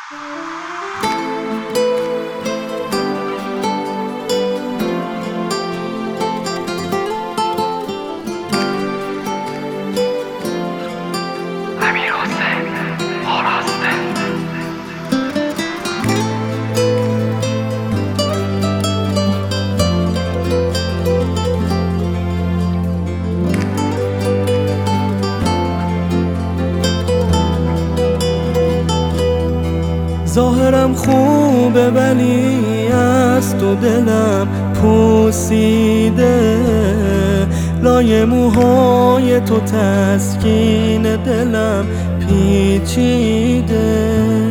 ظاهرم خوبه ولی از تو دلم پوسیده، لای موهای تو تسکین دلم پیچیده.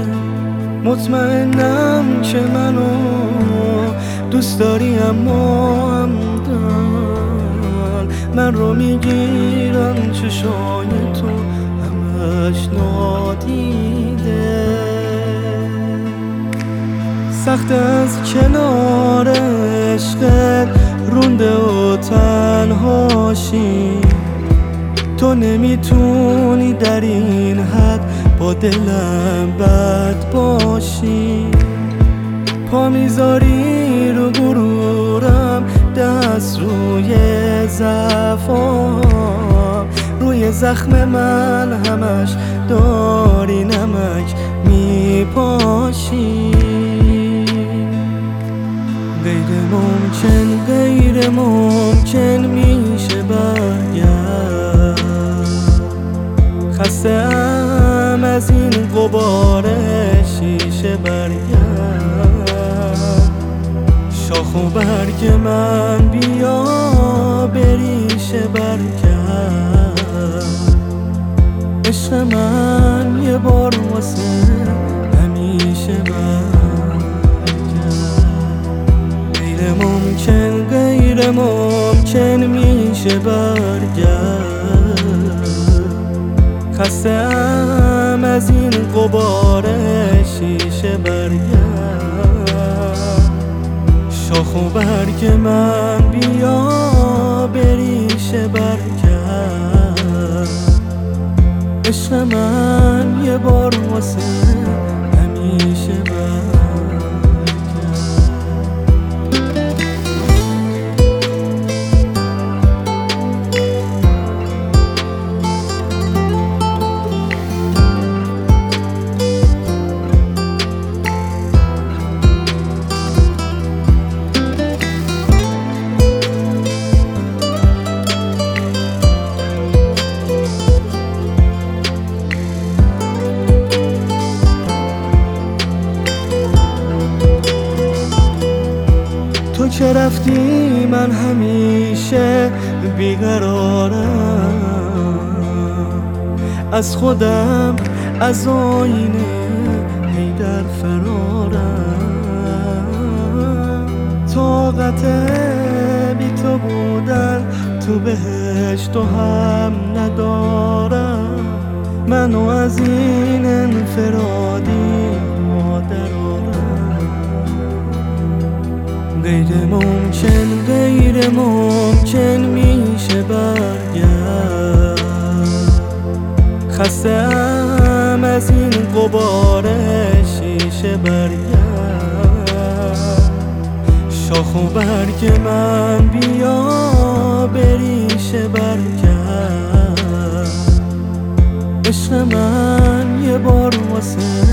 مطمئنم که منو دوست داری اما همدن من رو میگیرم چشای تو همش نادیده. سخت از کنار عشقت رونده و تنهاشی، تو نمیتونی در این حد با دلم بد باشی. پا میذاری رو غرورم، دست روی ضعفام، روی زخم من همش داری نمک میپاشی. غیر ممکن میشه برگرد، خسته ام از این غبار شیشه برگرد. شاخ و برگ من بیا بریشه برگرد. عشق من یه بار واسه همیشه برگرد. غیر ممکن میشه برگرد، خسته ام از این غبار شیشه برگرد. شاخ و برگ من بیا بریشه برگرد. عشق من یه بار واسه همیشه برگرد. تو که رفتی من همیشه بیقرارم، از خودم از آینه هی در فرارم. طاقت بی تو بودن تو بهشت و هم ندارم. منو از این انفرادی مادر غیر ممکن میشه برگرد، خسته ام از این غبار شیشه برگرد. شاخ و برگ من بیا بریشه برگرد. عشق من یه بار واسه